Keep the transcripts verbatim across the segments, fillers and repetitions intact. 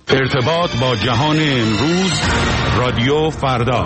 ارتباط با جهان امروز، رادیو فردا.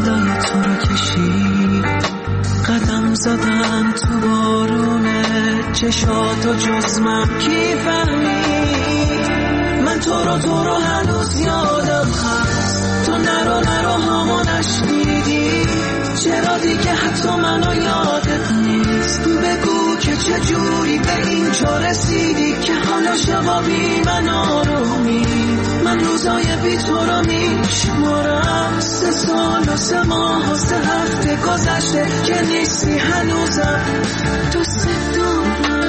زدن تو بارون چشاتو جز من کی فهمید؟ من تو رو تو رو هنوز یادم هست، تو نرو نرو هامو نشنیدی، چرا دیگه حتی منو یادت نیست؟ بگو که چجوری به این جا رسیدی که حالا شبا بی من آرومی. من روزای بی تو رو میشمارم، سه سال و سه ماه و سه هفته گذشته که نیستی هنوزم دوست دارم.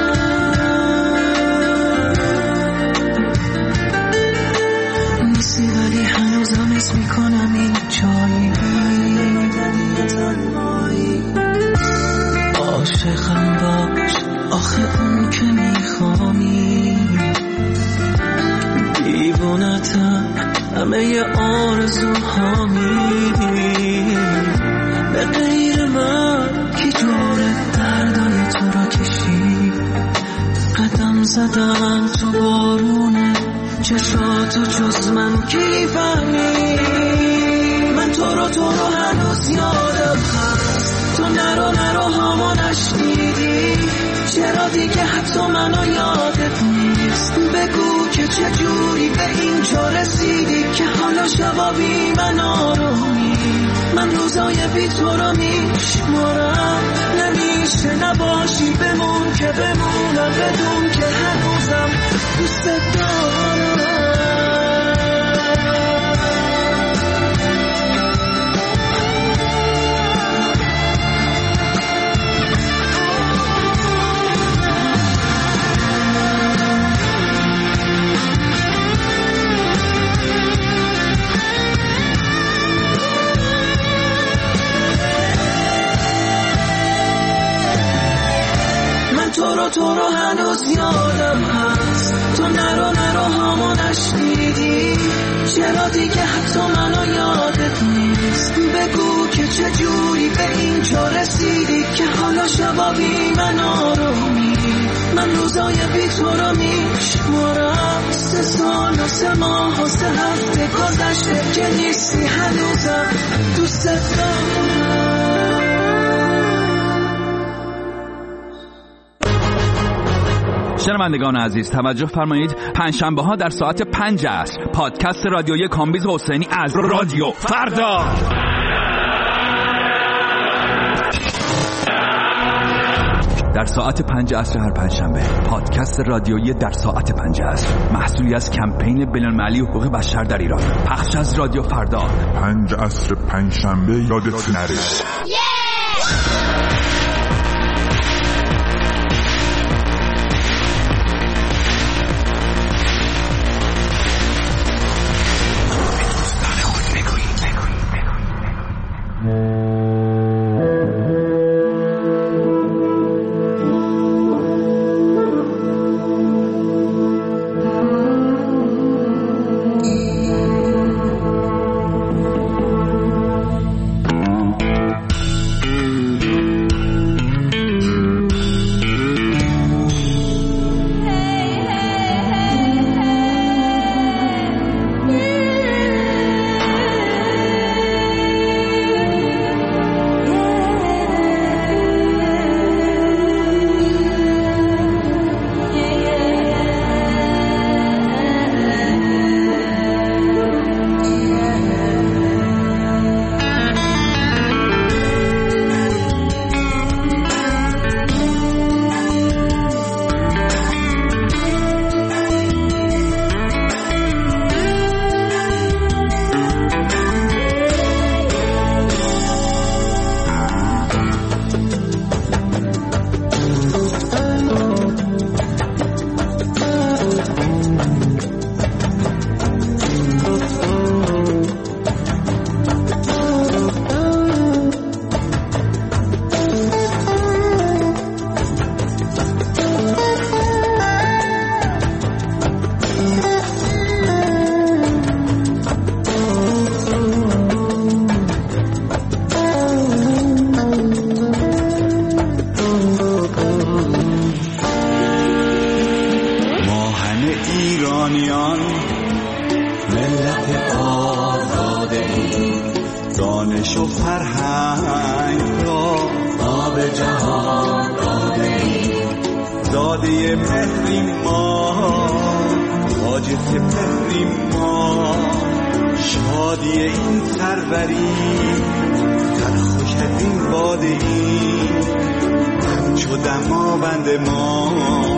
نیستی ولی هنوزم اسم میکنم این جایی، عاشقم باش آخه اون که میخوامی، دیوونتم همه ی آرزوهامی، به غیر من کی جوره دردای تو را کشید؟ قدم زدم تو بارونه چشاتو جز من کی فهمید؟ من تو رو تو رو هنوز یادم هست، تو نرو نرو هامو نشنیدی، چرا دیگه حتی منو یادت نیست؟ بگو که چجوری به این جا رسیدی که حالا شبا بی من آرومی. من روزای بی تو رو میشمارم، نمیشه نباشی بمون که بمونم، بدون که هنوزم دوست دارم. تو رو تو رو هنوز یادم هست، تو نرو نرو هامو نشنیدی، چرا دیگه حتی منو یادت نیست؟ بگو که چجوری به این جا رسیدی که حالا شبا بی من آرومی. من روزای بی تو رو میشمارم، سه سال و سه ماه و سه هفته گذشته که نیستی هنوزم دوست دارم. شنوندگان عزیز توجه فرمایید، پنجشنبه ها در ساعت پنج عصر پادکست رادیویی کامبیز حسینی از رادیو فردا. در ساعت پنج عصر هر پنجشنبه پادکست رادیویی در ساعت پنج عصر، محصولی از کمپین بین‌المللی حقوق بشر در ایران، پخش از رادیو فردا. پنج عصر پنجشنبه یادت نره. زاده مهریم ما، تاج سپهریم ما، شادی این سروری سرخوش از این باده این همچو دماوند ما.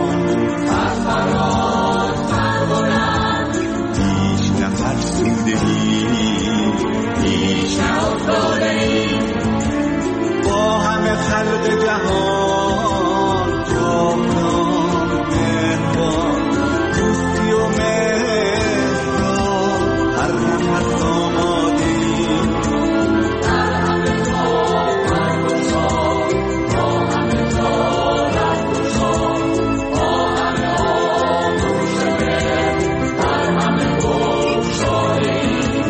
سرفراز سربلند هیچ نفرسوده ایم، هیچ ناافتاده ایم، با همه خلق جهان جاودان مهربان، دوستی و مهر را هر نفس آماده ایم. در همه کار برگشا، با همه کار برگشا، با همه آغوش مهر در همه بگشاده ایم.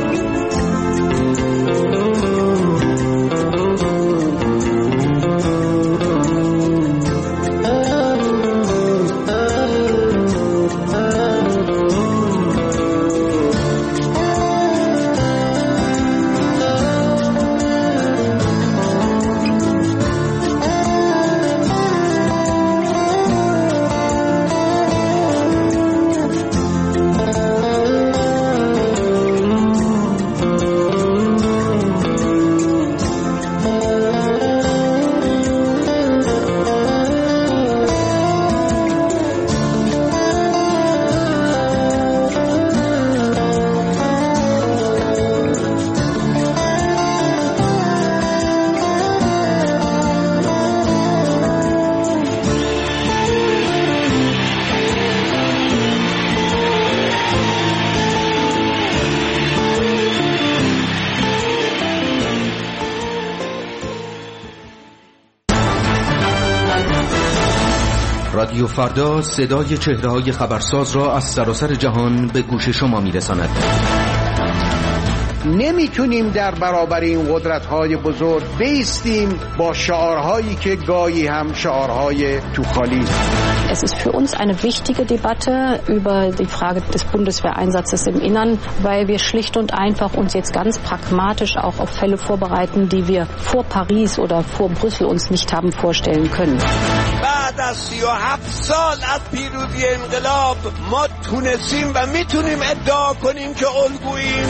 رادیو فردا صدای چهره‌های خبرساز را از سراسر جهان به گوش شما می‌رساند. نمیتونیم در برابر این قدرت‌های بزرگ بایستیم با شعارهایی که گاهی هم شعارهای توخالی. Es ist für uns eine wichtige Debatte über die Frage des Bundeswehreinsatzes im Innern, weil wir schlicht und einfach uns jetzt ganz pragmatisch auch auf Fälle vorbereiten, die wir vor Paris oder vor Brüssel uns nicht haben vorstellen können. بعد از سی و هفت سال از پیروزی انقلاب ما تونستیم و میتونیم ادعا کنیم که الگوییم.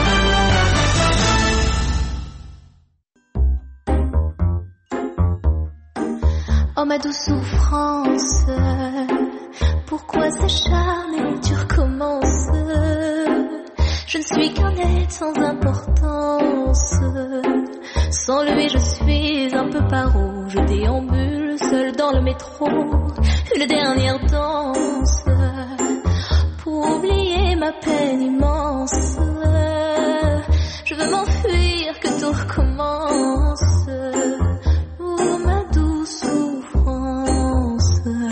Oh ma douce souffrance, pourquoi s'acharner, tu recommences. Je ne suis qu'un être sans importance. Sans lui je suis un peu paro. Je déambule seul dans le métro, une dernière danse pour oublier ma peine immense. Je veux m'enfuir, que tout recommence. Oh ma douce souffrance.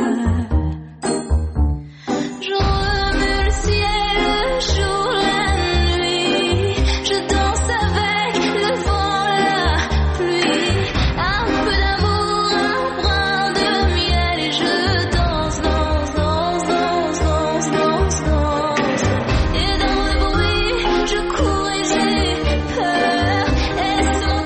Je remue le ciel, le jour, la nuit. Je danse avec le vent, la pluie. Un peu d'amour, un brin de miel. Et je danse, danse, danse, danse, danse, danse, danse. Et dans le bruit, je cours et j'ai peur. Est-ce mon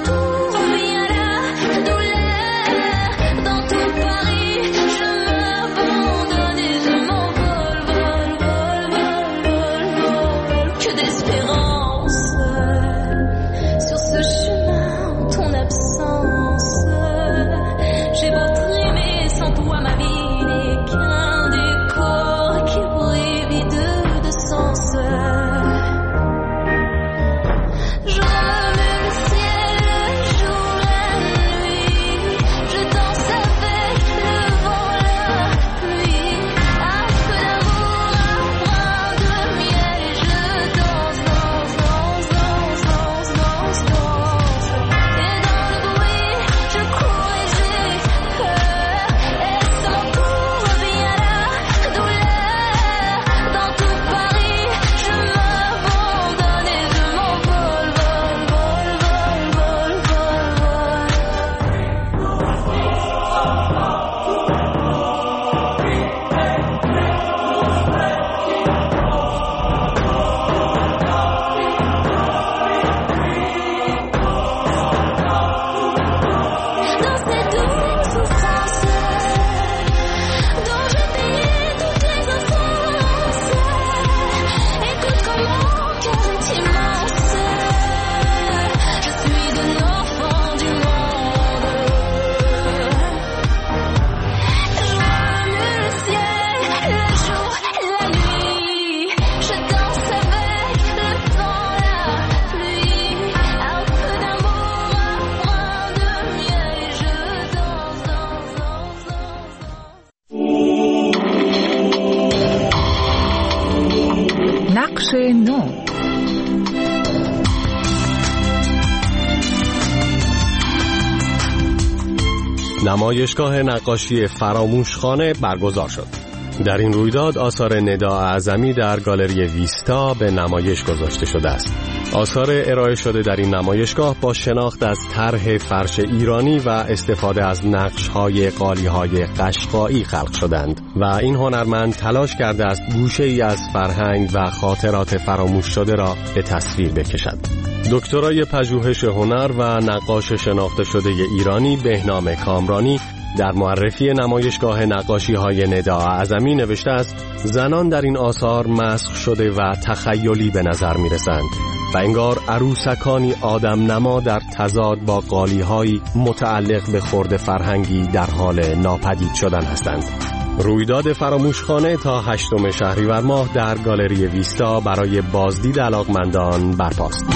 بخش نو. نمایشگاه نقاشی فراموشخانه برگزار شد. در این رویداد آثار ندا اعظمی در گالری ویستا به نمایش گذاشته شده است. آثار ارائه شده در این نمایشگاه با شناخت از طرح فرش ایرانی و استفاده از نقش‌های قالی‌های قشقایی خلق شدند و این هنرمند تلاش کرده است گوشه‌ای از فرهنگ و خاطرات فراموش شده را به تصویر بکشد. دکترای پژوهش هنر و نقاش شناخته شده ایرانی بهنام کامرانی در معرفی نمایشگاه نقاشی‌های ندا اعظمی نوشته است: زنان در این آثار مسخ شده و تخیلی به نظر می‌رسند و انگار عروسکانی آدم نما در تضاد با قالی‌هایی متعلق به خرد فرهنگی در حال ناپدید شدن هستند. رویداد فراموشخانه تا هشتم شهریور ماه در گالری ویستا برای بازدید علاقمندان برپاست.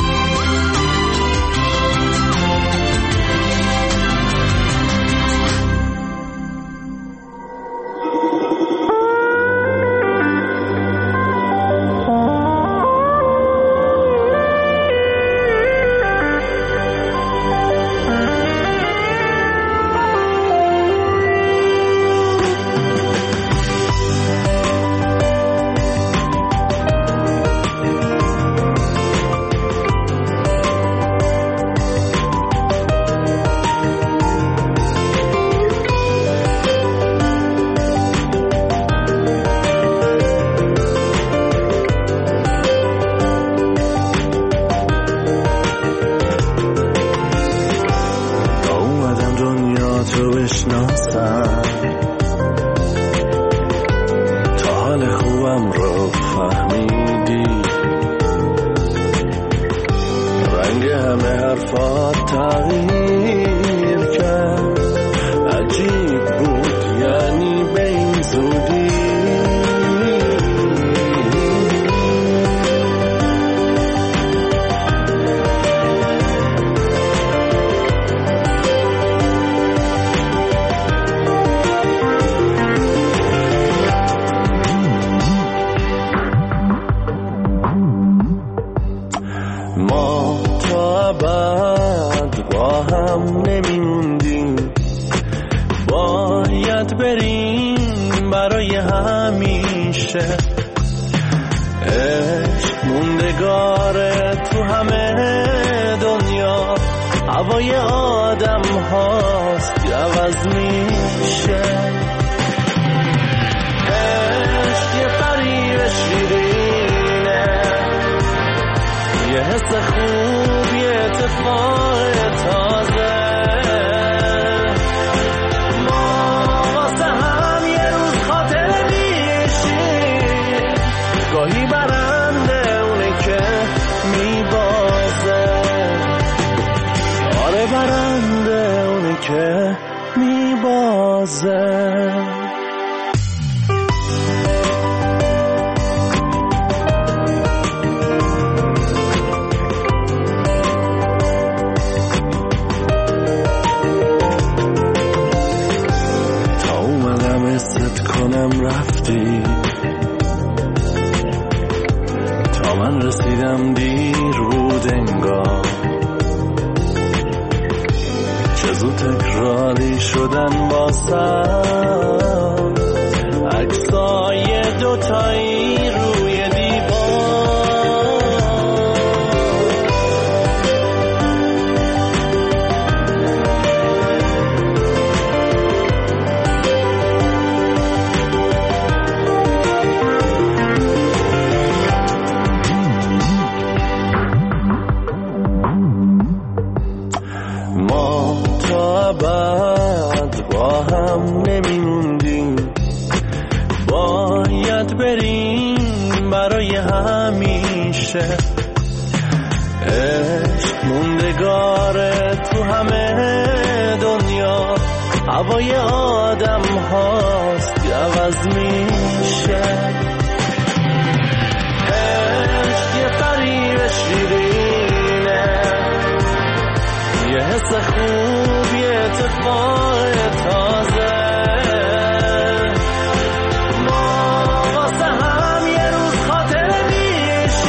ما واسه هم یه روز خاطره میشیم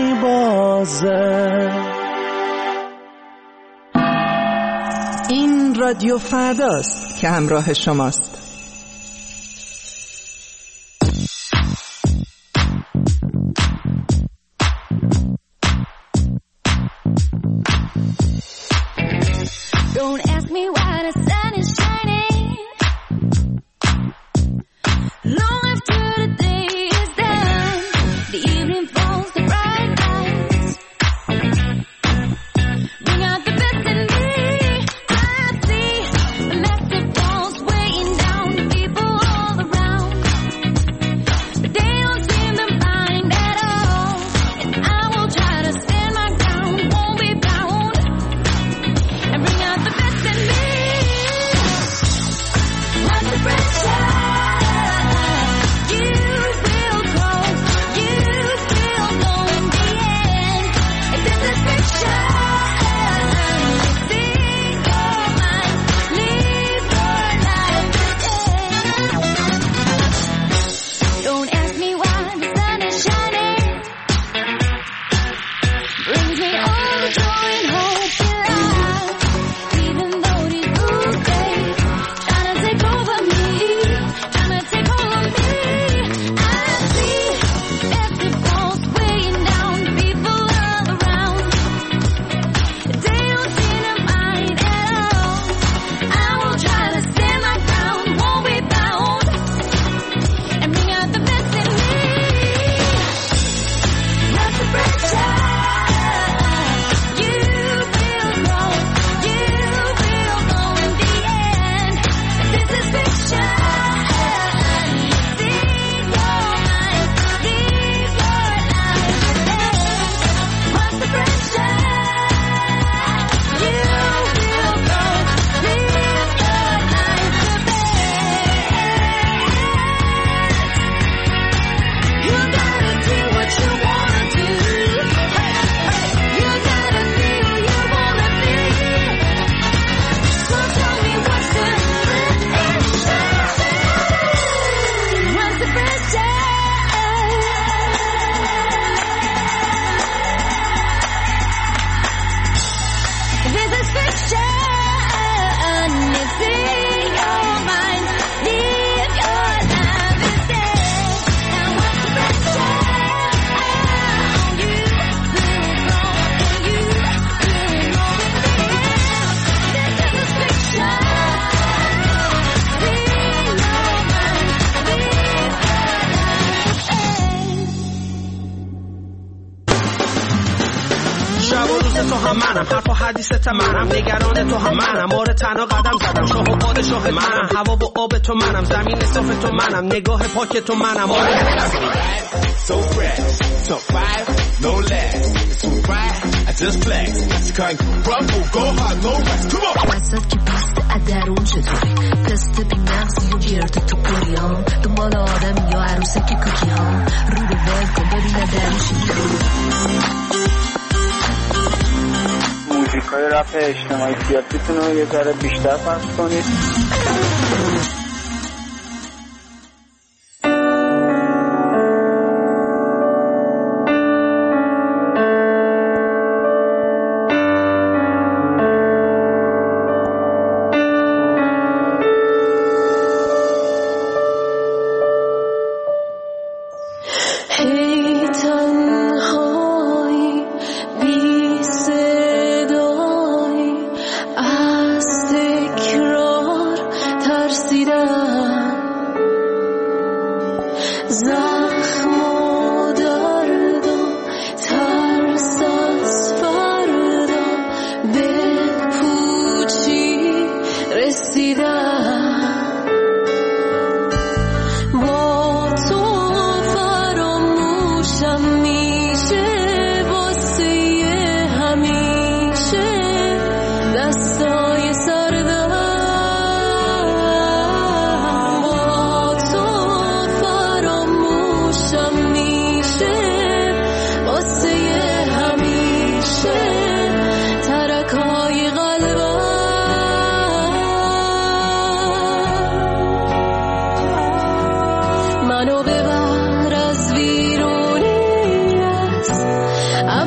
میبازه. این رادیو فرداست که همراه شماست. Don't ask me why the sun is shining long after the day is done. The evening falls to bright lights. Bring out the best in me. I see a massive walls weighing down people all around, but they don't seem to mind at all. And I will try to stand my ground, won't be bound, and bring out the best in me. What's the pressure? You will grow, you will know in the end. If this is fiction, sing your mind, live your life today. Don't ask me why the sun is shining, brings me all the joy and hope in life. Even though these blue days trying to take over me, trying to take over me, I see massive walls weighing down people all around. They don't seem to mind at all. I will try to stand my ground, won't be bound, and bring out the best in me. Not the pressure. You will grow, you will know in the end. This is fiction. Sing your mind, live your life today. What's the pressure? You will grow, live your life today. You gotta do what you wanna do. You gotta be who you wanna be. So tell me what's the pressure? What's the pressure? This is fiction. It's in your mind. Live your life instead. And what's the pressure? You will grow and you will know in the end. This is fiction. In your mind. Live your life. شب و روز تو هم منم، حرف و حدیث منم، نگران تو هم منم، آره تنها قدم زدم، شاه و پادشاه منم، هوا و آب تو منم، زمین صاف تو منم، نگاه پاک تو منم، آره So fresh, top five, no less. So right, I just flex. She can't crumble, go hard, no rest. Come on. وسط که پست درون چطوری تست بی مغزی و گرد تو پوریام دنبال آدم یا عروسه که کوکی ها رو رو ول کن ببینه درش موزیکای رپ اجتماعی سیاسیتون رو یه ذره بیشتر پخش کنید. هی تنهایی بی صدایی از تکرار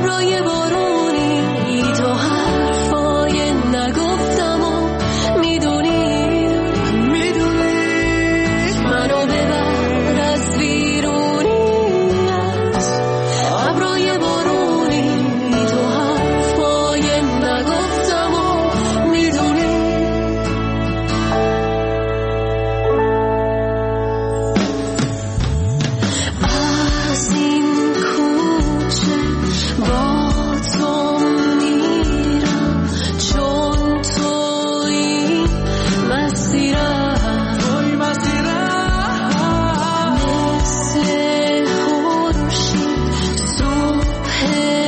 ابرای بارونی تو حرفای نگفتم و میدونی میدونی منو ببر از بیرونیت ابرای بارونی تو حرفای نگفتم و میدونی از این کوچه با تو میرم چون توی مسیرم توی مسیرم مثل خورشید صبح